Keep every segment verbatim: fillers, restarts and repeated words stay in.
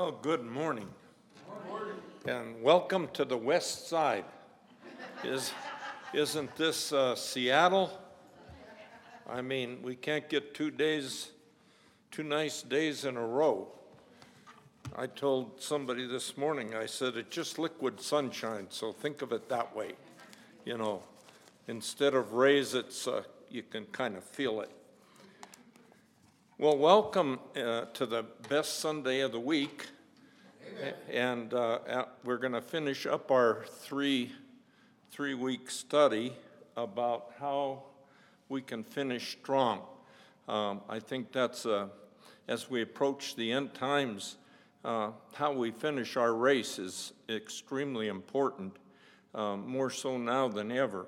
Well, good morning. Good morning. And welcome to the West Side. Is, isn't this uh, Seattle? I mean, we can't get two days, two nice days in a row. I told somebody this morning, I said, it's just liquid sunshine, so think of it that way. You know, instead of rays, it's, uh, you can kind of feel it. Well, welcome uh, to the best Sunday of the week. Amen. And uh, we're going to finish up our three, three-week study about how we can finish strong. Um, I think that's, uh, as we approach the end times, uh, how we finish our race is extremely important, um, more so now than ever.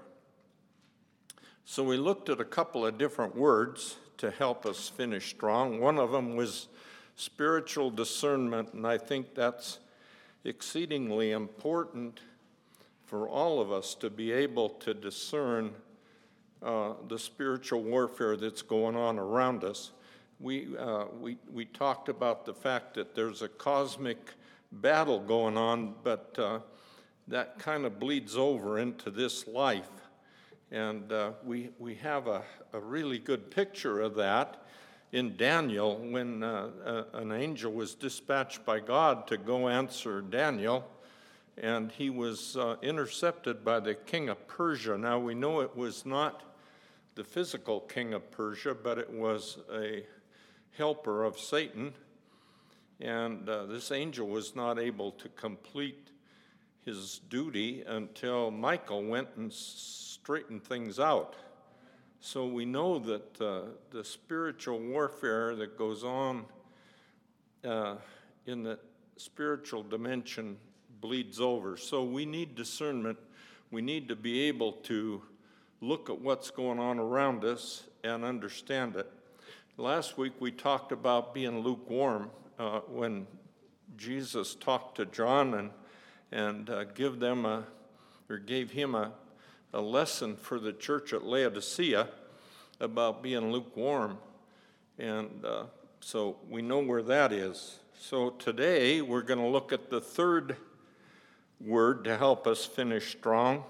So we looked at a couple of different words to help us finish strong. One of them was spiritual discernment, and I think that's exceedingly important for all of us to be able to discern uh, the spiritual warfare that's going on around us. We, uh, we, we talked about the fact that there's a cosmic battle going on, but uh, that kind of bleeds over into this life. And uh, we, we have a, a really good picture of that in Daniel when uh, a, an angel was dispatched by God to go answer Daniel, and he was uh, intercepted by the king of Persia. Now we know it was not the physical king of Persia, but it was a helper of Satan, and uh, this angel was not able to complete his duty until Michael went and straightened things out. So we know that uh, the spiritual warfare that goes on uh, in the spiritual dimension bleeds over. So we need discernment. We need to be able to look at what's going on around us and understand it. Last week we talked about being lukewarm uh, when Jesus talked to John and and uh, give them a, or gave him a, a lesson for the church at Laodicea about being lukewarm. And uh, so we know where that is. So today we're going to look at the third word to help us finish strong,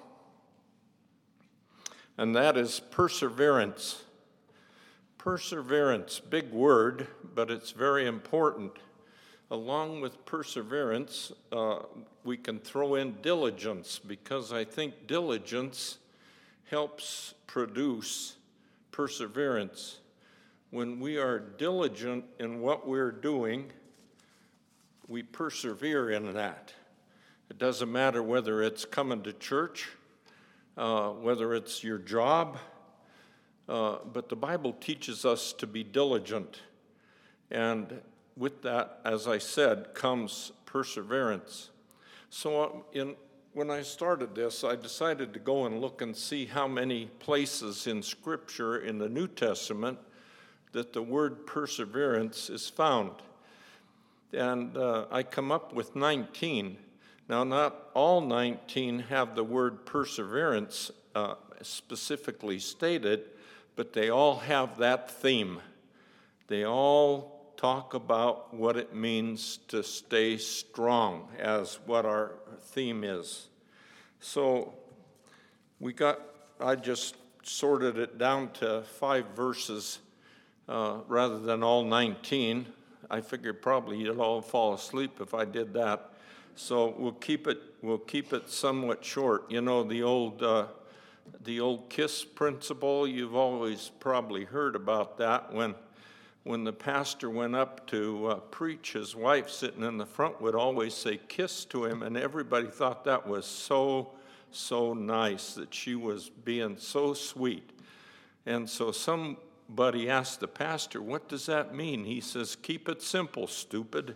and that is perseverance. Perseverance, big word, but it's very important. Along with perseverance, uh, we can throw in diligence, because I think diligence helps produce perseverance. When we are diligent in what we're doing, we persevere in that. It doesn't matter whether it's coming to church, uh, whether it's your job, uh, but the Bible teaches us to be diligent. And with that, as I said, comes perseverance. So in, when I started this, I decided to go and look and see how many places in Scripture in the New Testament that the word perseverance is found. And uh, I come up with nineteen. Now, not all nineteen have the word perseverance uh, specifically stated, but they all have that theme. They all talk about what it means to stay strong, as what our theme is. So we got, I just sorted it down to five verses uh, rather than all nineteen. I figured probably you'd all fall asleep if I did that. So we'll keep it, we'll keep it somewhat short. You know, the old, uh, the old KISS principle, you've always probably heard about that. When When the pastor went up to uh, preach, his wife sitting in the front would always say "kiss" to him, and everybody thought that was so, so nice, that she was being so sweet. And so somebody asked the pastor, "What does that mean?" He says, "Keep it simple, stupid."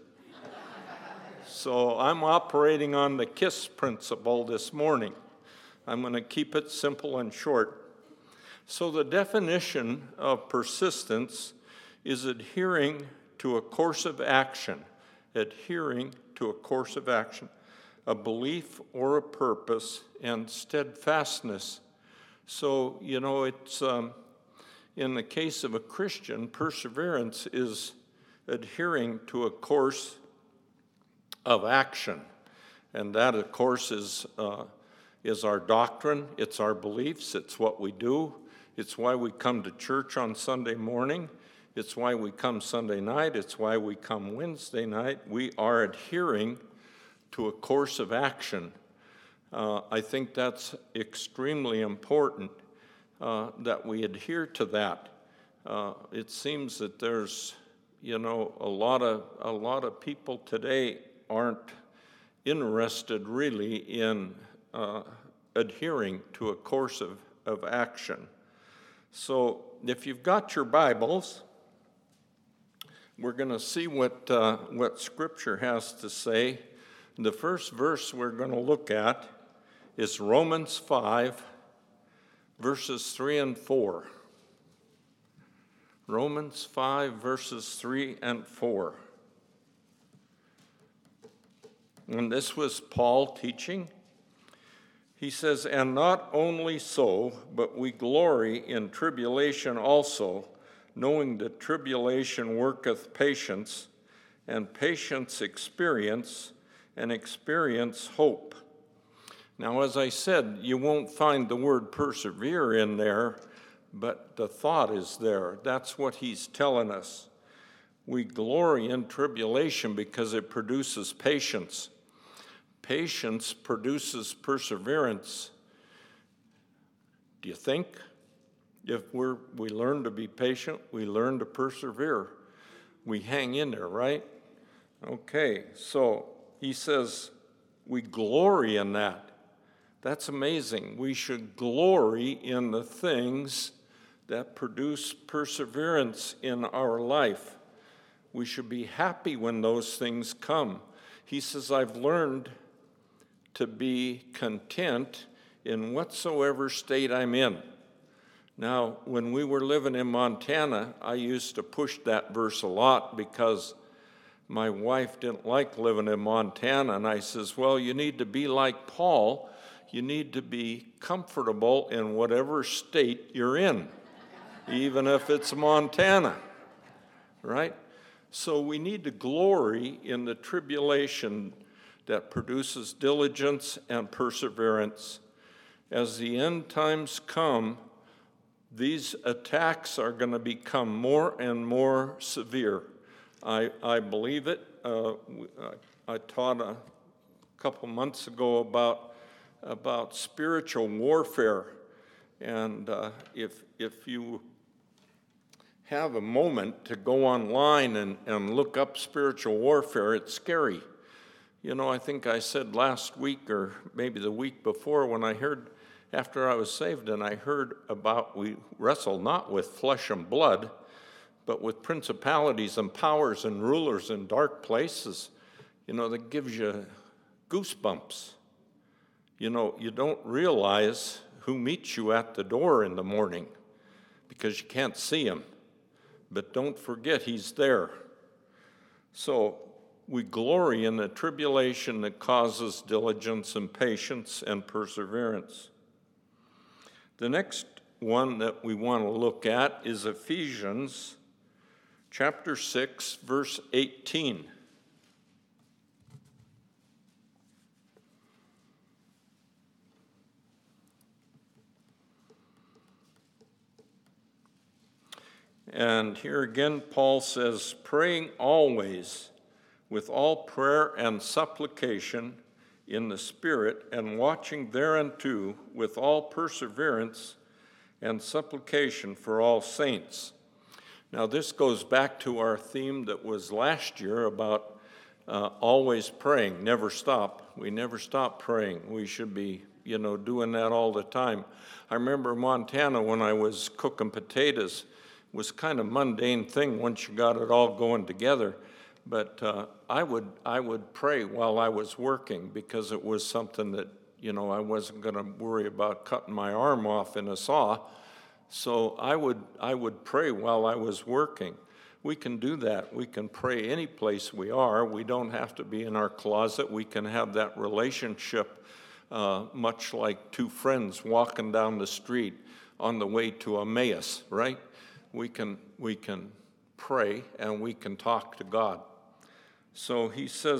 So I'm operating on the KISS principle this morning. I'm going to keep it simple and short. So the definition of persistence is adhering to a course of action, adhering to a course of action, a belief or a purpose, and steadfastness. So, you know, it's um, in the case of a Christian, perseverance is adhering to a course of action. And that, of course, is, uh, is our doctrine. It's our beliefs. It's what we do. It's why we come to church on Sunday morning. It's why we come Sunday night. It's why we come Wednesday night. We are adhering to a course of action. Uh, I think that's extremely important uh, that we adhere to that. Uh, it seems that there's, you know, a lot of a lot of people today aren't interested really in uh, adhering to a course of, of action. So if you've got your Bibles, we're going to see what, uh, what Scripture has to say. The first verse we're going to look at is Romans five, verses three and four. Romans five, verses three and four. And this was Paul teaching. He says, "And not only so, but we glory in tribulation also, knowing that tribulation worketh patience, and patience experience, and experience hope." Now, as I said, you won't find the word persevere in there, but the thought is there. That's what he's telling us. We glory in tribulation because it produces patience. Patience produces perseverance. Do you think? If we're, we learn to be patient, we learn to persevere. We hang in there, right? Okay, so he says we glory in that. That's amazing. We should glory in the things that produce perseverance in our life. We should be happy when those things come. He says, I've learned to be content in whatsoever state I'm in. Now, when we were living in Montana, I used to push that verse a lot because my wife didn't like living in Montana. And I says, well, you need to be like Paul. You need to be comfortable in whatever state you're in, even if it's Montana, right? So we need to glory in the tribulation that produces diligence and perseverance. As the end times come, these attacks are going to become more and more severe. I, I believe it. Uh, I, I taught a couple months ago about, about spiritual warfare. And uh, if, if you have a moment to go online and, and look up spiritual warfare, it's scary. You know, I think I said last week or maybe the week before when I heard, after I was saved, and I heard about we wrestle not with flesh and blood, but with principalities and powers and rulers in dark places. You know, that gives you goosebumps. You know, you don't realize who meets you at the door in the morning because you can't see him. But don't forget he's there. So we glory in the tribulation that causes diligence and patience and perseverance. The next one that we want to look at is Ephesians chapter six, verse eighteen. And here again, Paul says, praying always with all prayer and supplication in the Spirit, and watching thereunto with all perseverance and supplication for all saints. Now, this goes back to our theme that was last year about uh, always praying, never stop. We never stop praying. We should be, you know, doing that all the time. I remember Montana when I was cooking potatoes. It was kind of mundane thing once you got it all going together. But uh, I would I would pray while I was working because it was something that, you know, I wasn't going to worry about cutting my arm off in a saw. So I would I would pray while I was working. We can do that. We can pray any place we are. We don't have to be in our closet. We can have that relationship uh, much like two friends walking down the street on the way to Emmaus, right? We can we can pray and we can talk to God. So he says,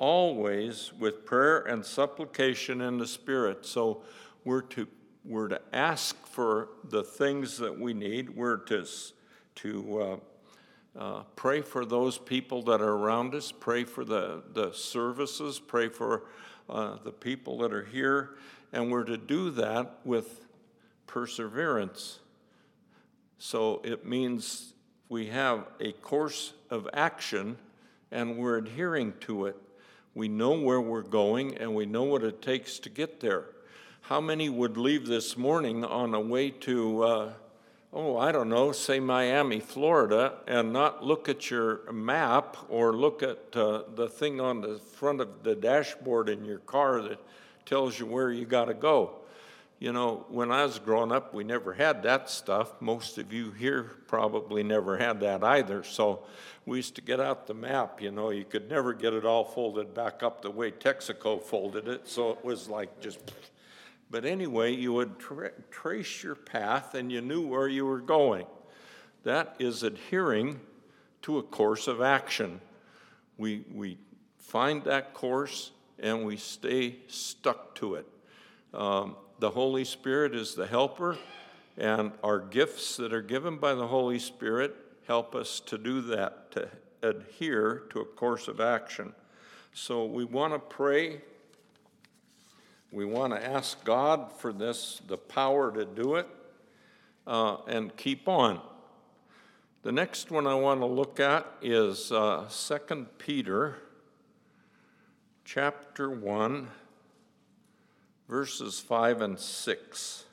always with prayer and supplication in the Spirit. So we're to we're to ask for the things that we need. We're to to uh, uh, pray for those people that are around us. Pray for the the services. Pray for uh, the people that are here, and we're to do that with perseverance. So it means we have a course of action, and we're adhering to it. We know where we're going, and we know what it takes to get there. How many would leave this morning on a way to, uh, oh, I don't know, say Miami, Florida, and not look at your map or look at uh, the thing on the front of the dashboard in your car that tells you where you got to go? You know, when I was growing up, we never had that stuff. Most of you here probably never had that either. So we used to get out the map. You know, you could never get it all folded back up the way Texaco folded it. So it was like just, but anyway, you would tra- trace your path and you knew where you were going. That is adhering to a course of action. We, we find that course and we stay stuck to it. Um, The Holy Spirit is the helper, and our gifts that are given by the Holy Spirit help us to do that, to adhere to a course of action. So we want to pray. We want to ask God for this, the power to do it, uh, and keep on. The next one I want to look at is uh, Second Peter chapter one. Verses five and six.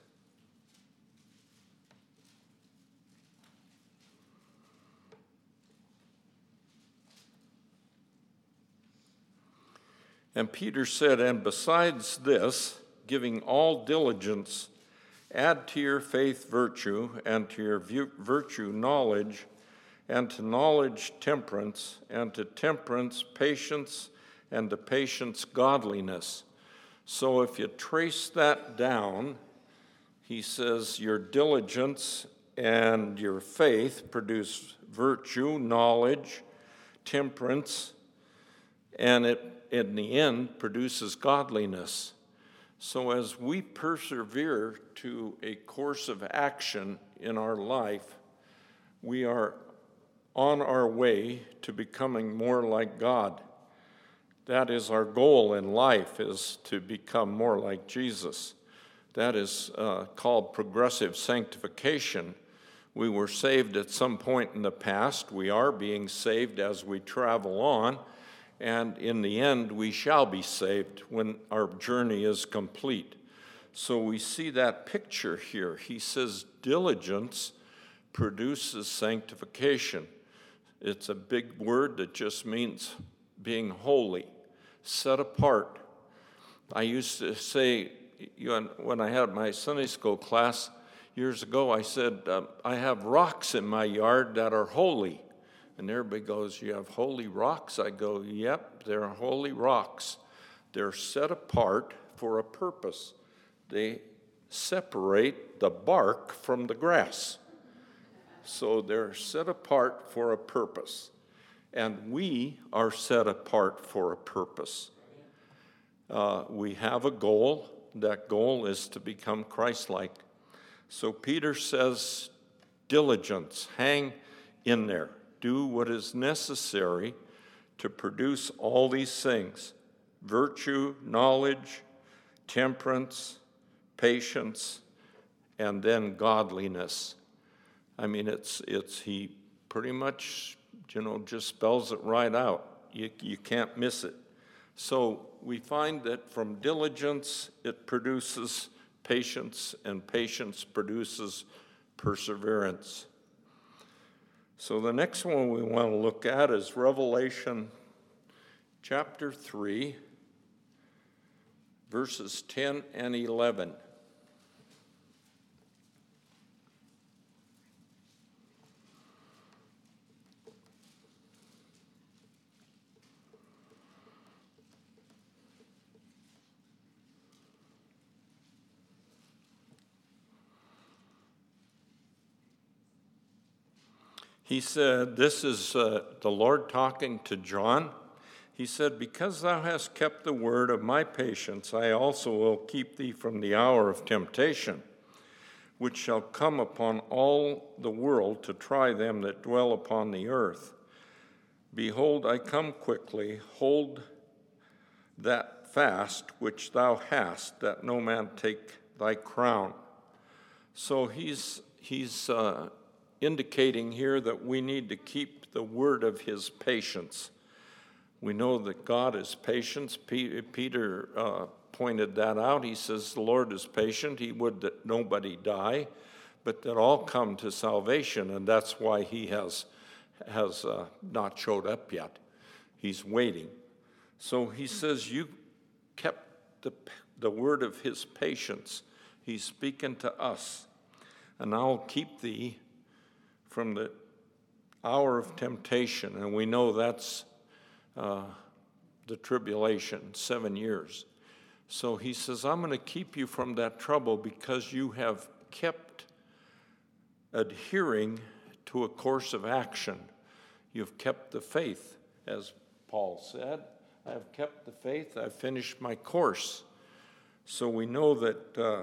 And Peter said, and besides this, giving all diligence, add to your faith virtue, and to your virtue knowledge, and to knowledge temperance, and to temperance patience, and to patience godliness. So if you trace that down, he says your diligence and your faith produce virtue, knowledge, temperance, and it, in the end, produces godliness. So as we persevere to a course of action in our life, we are on our way to becoming more like God. That is our goal in life, is to become more like Jesus. That is uh, called progressive sanctification. We were saved at some point in the past. We are being saved as we travel on. And in the end, we shall be saved when our journey is complete. So we see that picture here. He says diligence produces sanctification. It's a big word that just means being holy, set apart. I used to say, you know, when I had my Sunday school class years ago, I said, uh, I have rocks in my yard that are holy. And everybody goes, you have holy rocks? I go, yep, they're holy rocks. They're set apart for a purpose. They separate the bark from the grass. So they're set apart for a purpose. And we are set apart for a purpose. Uh, we have a goal. That goal is to become Christ-like. So Peter says, diligence, hang in there. Do what is necessary to produce all these things: virtue, knowledge, temperance, patience, and then godliness. I mean, it's it's he pretty much, you know, just spells it right out. You, you can't miss it. So we find that from diligence, it produces patience, and patience produces perseverance. So the next one we want to look at is Revelation chapter three, verses ten and eleven. He said, this is uh, the Lord talking to John. He said, because thou hast kept the word of my patience, I also will keep thee from the hour of temptation, which shall come upon all the world to try them that dwell upon the earth. Behold, I come quickly. Hold that fast which thou hast, that no man take thy crown. So he's, he's uh, indicating here that we need to keep the word of his patience. We know that God is patient. Peter uh, pointed that out. He says the Lord is patient. He would that nobody die, but that all come to salvation, and that's why he has, has uh, not showed up yet. He's waiting. So he says, you kept the, the word of his patience. He's speaking to us. And I'll keep thee from the hour of temptation. And we know that's uh, the tribulation, seven years. So he says, I'm going to keep you from that trouble because you have kept adhering to a course of action. You've kept the faith, as Paul said. I have kept the faith. I've finished my course. So we know that uh,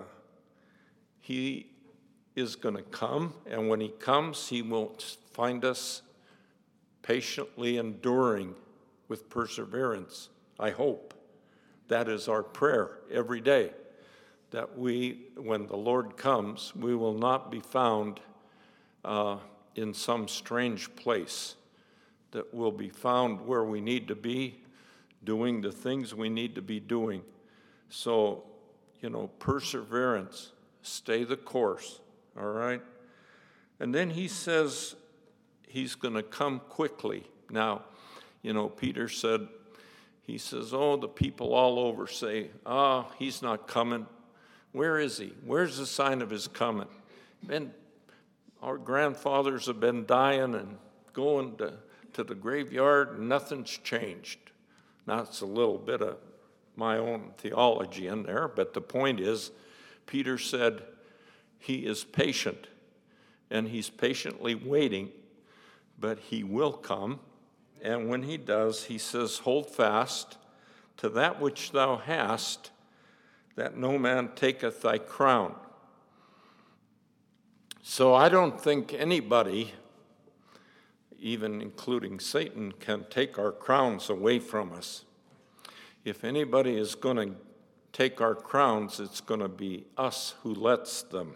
he is going to come, and when he comes, he will find us patiently enduring with perseverance, I hope. That is our prayer every day, that we, when the Lord comes, we will not be found uh, in some strange place, that we'll be found where we need to be, doing the things we need to be doing. So, you know, perseverance, stay the course, all right? And then he says he's going to come quickly. Now, you know, Peter said, he says, oh, the people all over say, ah, he's not coming. Where is he? Where's the sign of his coming? Been, our grandfathers have been dying and going to, to the graveyard, and nothing's changed. Now, it's a little bit of my own theology in there, but the point is, Peter said he is patient, and he's patiently waiting, but he will come. And when he does, he says, hold fast to that which thou hast, that no man taketh thy crown. So I don't think anybody, even including Satan, can take our crowns away from us. If anybody is going to take our crowns, it's going to be us who lets them.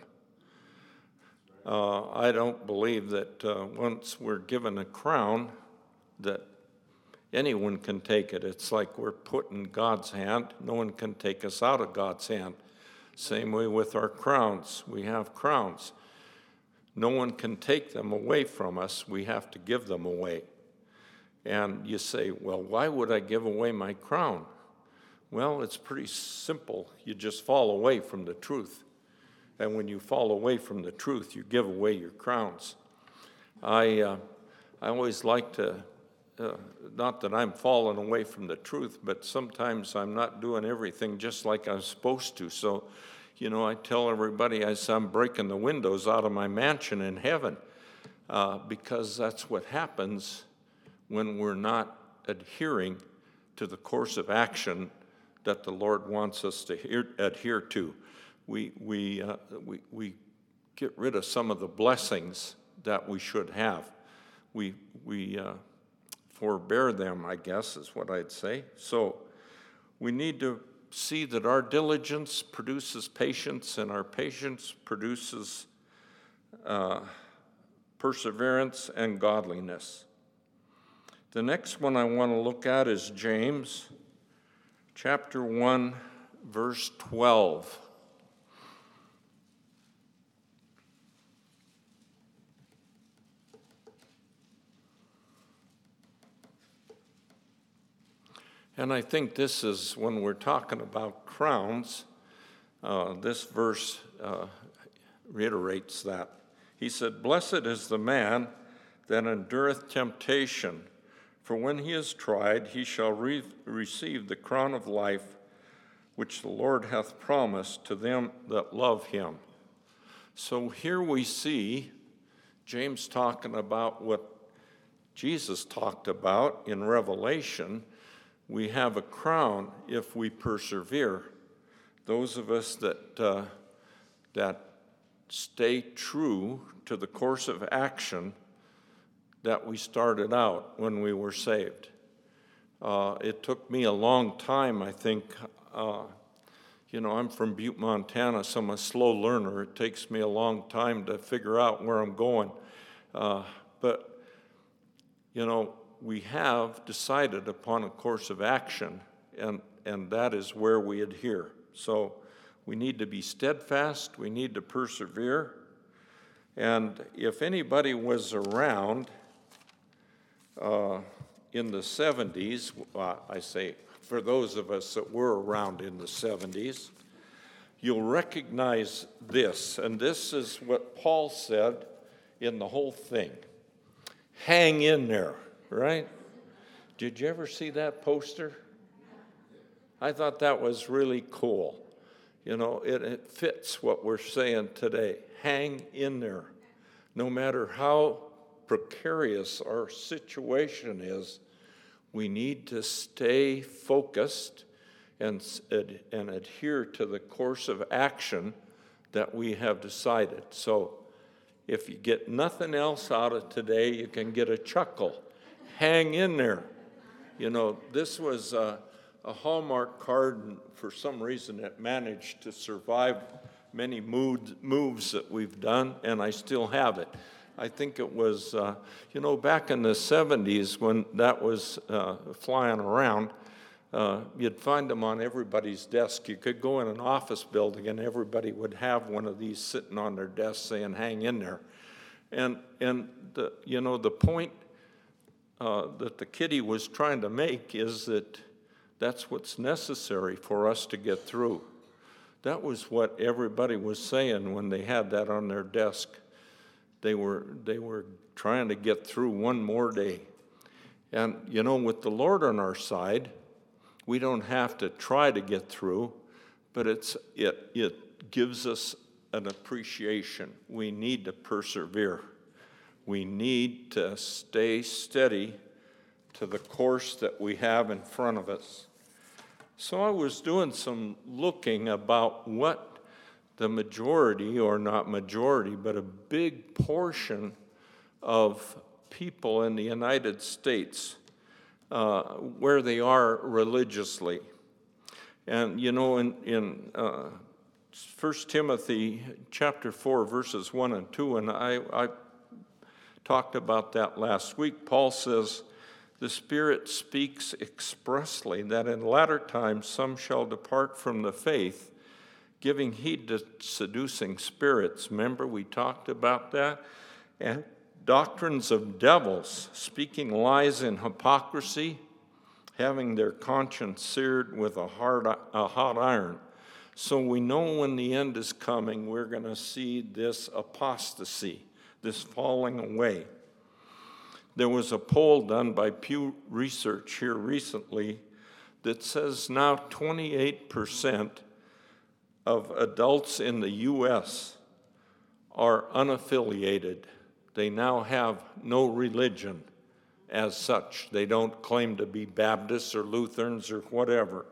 Uh, I don't believe that uh, once we're given a crown, that anyone can take it. It's like we're put in God's hand. No one can take us out of God's hand. Same way with our crowns. We have crowns. No one can take them away from us. We have to give them away. And you say, well, why would I give away my crown? Well, it's pretty simple. You just fall away from the truth. And when you fall away from the truth, you give away your crowns. I, uh, I always like to Uh, not that I'm falling away from the truth, but sometimes I'm not doing everything just like I'm supposed to. So, you know, I tell everybody I say I'm breaking the windows out of my mansion in heaven uh, because that's what happens when we're not adhering to the course of action that the Lord wants us to hear, adhere to. We, we, uh, we, we get rid of some of the blessings that we should have. We, we, uh, forbear them, I guess, is what I'd say. So we need to see that our diligence produces patience, and our patience produces uh, perseverance and godliness. The next one I want to look at is James chapter one, verse twelve. And I think this is, when we're talking about crowns, uh, this verse uh, reiterates that. He said, blessed is the man that endureth temptation, for when he is tried, he shall re- receive the crown of life, which the Lord hath promised to them that love him. So here we see James talking about what Jesus talked about in Revelation, we have a crown if we persevere. Those of us that uh, that stay true to the course of action that we started out when we were saved. Uh, it took me a long time, I think. Uh, you know, I'm from Butte, Montana, so I'm a slow learner. It takes me a long time to figure out where I'm going. Uh, but, you know, we have decided upon a course of action, and, and that is where we adhere. So we need to be steadfast, we need to persevere, and if anybody was around uh, in the seventies, uh, I say for those of us that were around in the seventies, you'll recognize this, and this is what Paul said in the whole thing. Hang in there, right? Did you ever see that poster? I thought that was really cool. You know, it, it fits what we're saying today. Hang in there. No matter how precarious our situation is, we need to stay focused and, and adhere to the course of action that we have decided. So if you get nothing else out of today, you can get a chuckle. Hang in there. You know, this was a, a Hallmark card, and for some reason it managed to survive many mood, moves that we've done, and I still have it. I think it was, uh, you know, back in the seventies when that was uh, flying around, uh, you'd find them on everybody's desk. You could go in an office building and everybody would have one of these sitting on their desk saying, hang in there. And, and the, you know, the point uh, that the kitty was trying to make is that that's what's necessary for us to get through. That was what everybody was saying when they had that on their desk. They were, they were trying to get through one more day. And, you know, with the Lord on our side, we don't have to try to get through, but it's, it, it gives us an appreciation. We need to persevere. We need to stay steady to the course that we have in front of us. So I was doing some looking about what the majority, or not majority, but a big portion of people in the United States, uh, where they are religiously. And, you know, in, in uh, First Timothy chapter four, verses one and two, and I, I talked about that last week, Paul says, the Spirit speaks expressly that in latter times some shall depart from the faith, giving heed to seducing spirits. Remember, we talked about that? And doctrines of devils, speaking lies in hypocrisy, having their conscience seared with a, hard, a hot iron. So we know when the end is coming, we're going to see this apostasy, this falling away. There was a poll done by Pew Research here recently that says now twenty-eight percent of adults in the U S are unaffiliated. They now have no religion as such. They don't claim to be Baptists or Lutherans or whatever.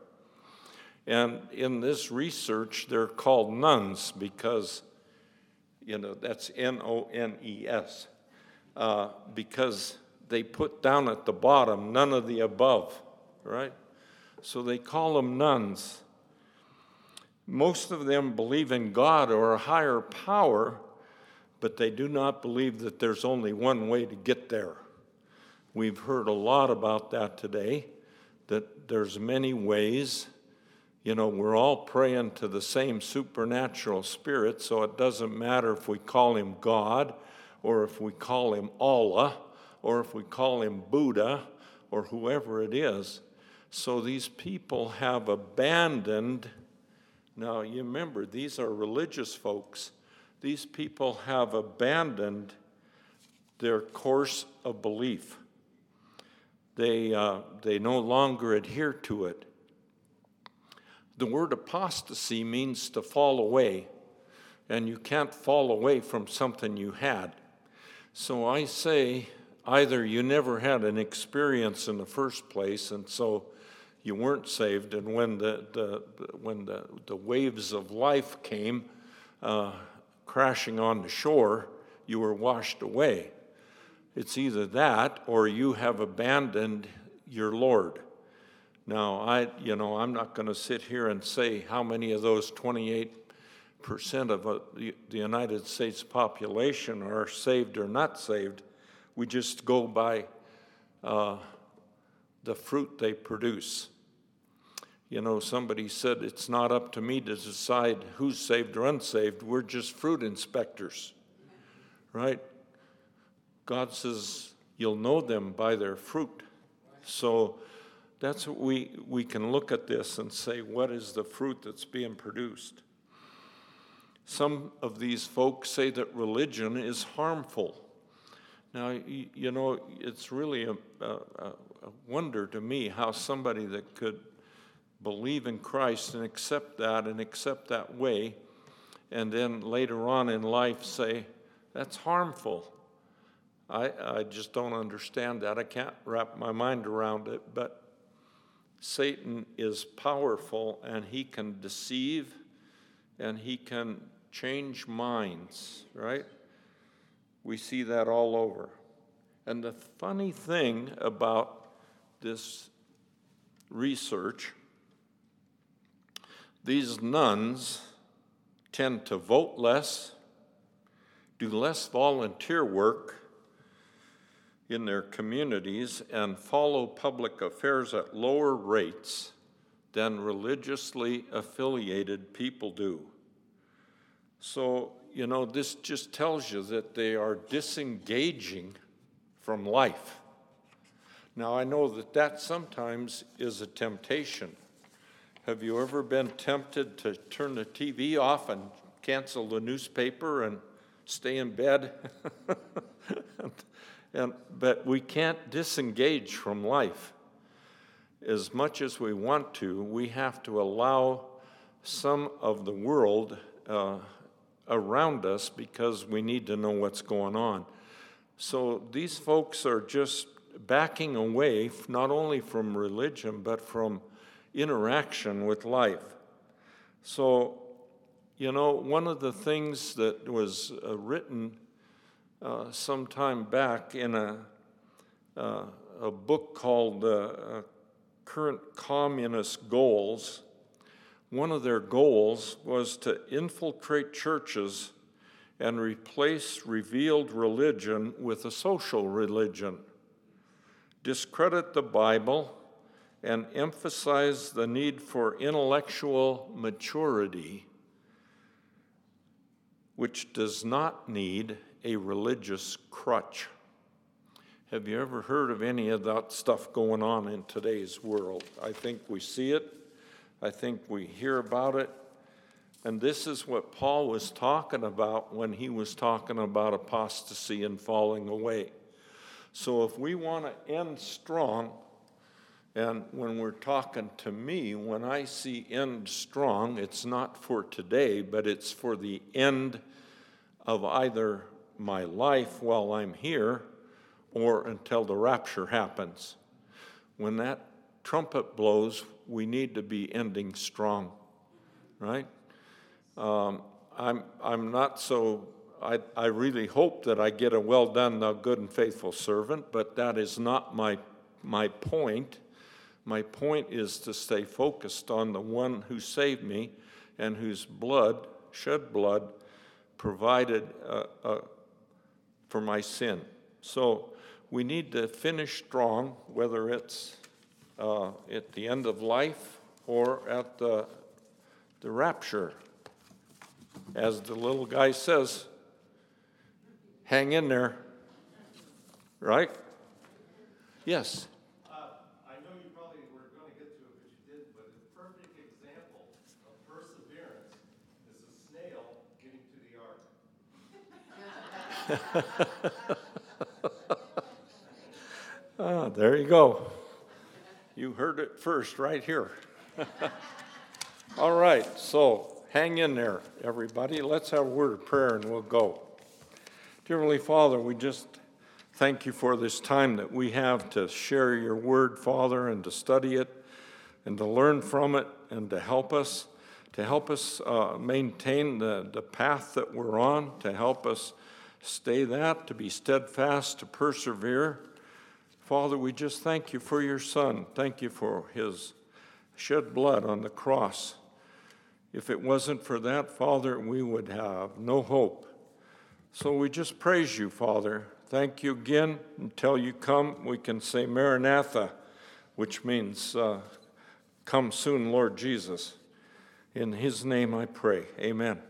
And in this research, they're called nuns because, you know, that's N O N E S, uh, because they put down at the bottom, none of the above, right? So they call them nuns. Most of them believe in God or a higher power, but they do not believe that there's only one way to get there. We've heard a lot about that today, that there's many ways. You know, we're all praying to the same supernatural spirit, so it doesn't matter if we call him God, or if we call him Allah, or if we call him Buddha, or whoever it is. So these people have abandoned. Now, you remember, these are religious folks. These people have abandoned their course of belief. They, uh, they no longer adhere to it. The word apostasy means to fall away, and you can't fall away from something you had. So I say, either you never had an experience in the first place, and so you weren't saved, and when the, the, the when the, the waves of life came uh, crashing on the shore, you were washed away. It's either that or you have abandoned your Lord. Now, I, you know, I'm not going to sit here and say how many of those twenty-eight percent of uh, the, the United States population are saved or not saved. We just go by uh, the fruit they produce. You know, somebody said, it's not up to me to decide who's saved or unsaved. We're just fruit inspectors, right? God says, you'll know them by their fruit. So that's what we, we can look at this and say, what is the fruit that's being produced? Some of these folks say that religion is harmful. Now, you, you know, it's really a, a, a wonder to me how somebody that could believe in Christ and accept that and accept that way, and then later on in life say, that's harmful. I, I just don't understand that. I can't wrap my mind around it, but Satan is powerful, and he can deceive, and he can change minds, right? We see that all over. And the funny thing about this research, these nuns tend to vote less, do less volunteer work in their communities, and follow public affairs at lower rates than religiously affiliated people do. So, you know, this just tells you that they are disengaging from life. Now, I know that that sometimes is a temptation. Have you ever been tempted to turn the T V off and cancel the newspaper and stay in bed? and, and, but we can't disengage from life. As much as we want to, we have to allow some of the world uh, around us because we need to know what's going on. So these folks are just backing away not only from religion but from interaction with life. So, you know, one of the things that was uh, written uh, some time back in a, uh, a book called uh, uh, Current Communist Goals, one of their goals was to infiltrate churches and replace revealed religion with a social religion, discredit the Bible, and emphasize the need for intellectual maturity, which does not need a religious crutch. Have you ever heard of any of that stuff going on in today's world? I think we see it. I think we hear about it. And this is what Paul was talking about when he was talking about apostasy and falling away. So if we want to end strong, and when we're talking to me, when I see end strong, it's not for today, but it's for the end of either my life while I'm here or until the rapture happens. When that trumpet blows, we need to be ending strong, right? Um, I'm I'm not so, I, I really hope that I get a well done, thou good and faithful servant, but that is not my my point. My point is to stay focused on the one who saved me and whose blood, shed blood, provided uh, uh, for my sin. So we need to finish strong, whether it's uh, at the end of life or at the, the rapture. As the little guy says, hang in there, right? Yes? Uh, I know you probably were going to get to it, but you didn't, but a perfect example of perseverance is a snail getting to the ark. Ah, there you go. You heard it first right here. All right, so hang in there, everybody. Let's have a word of prayer and we'll go. Dear Heavenly Father, we just thank you for this time that we have to share your word, Father, and to study it. and to learn from it and to help us, to help us uh, maintain the, the path that we're on, to help us stay that, to be steadfast, to persevere. Father, we just thank you for your Son. Thank you for his shed blood on the cross. If it wasn't for that, Father, we would have no hope. So we just praise you, Father. Thank you again. Until you come, we can say Maranatha, which means uh, come soon, Lord Jesus. In his name I pray. Amen.